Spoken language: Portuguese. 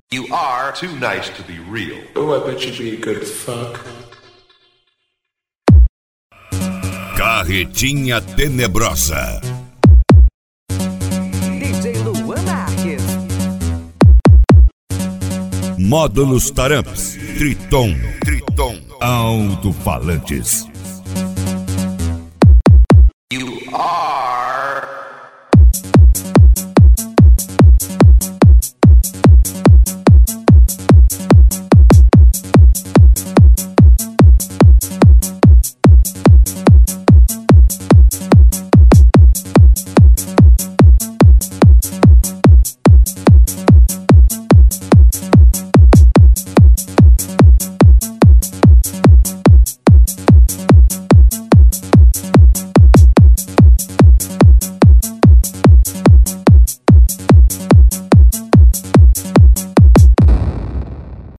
You are too nice to be real. Oh, I bet you'd be a good fuck. Carretinha Tenebrosa. DJ Luan Marques. Módulos Taramps. Triton. Alto-falantes. You are